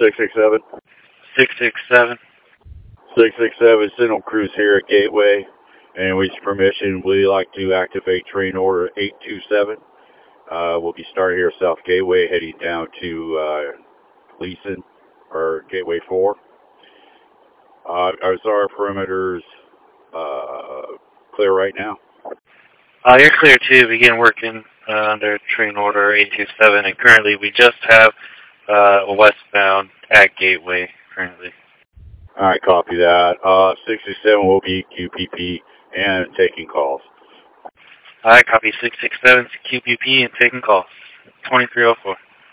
667. 667. 667, Signal Cruise here at Gateway. And with your permission, we'd like to activate train order 827. We'll be starting here at South Gateway, heading down to Gleason, or Gateway 4. Our perimeters clear right now. You're clear to begin working under train order 827, and currently we just have westbound at Gateway currently. All right, copy that. 667 will be QPP and taking calls. All right, copy 667 QPP and taking calls. 2304.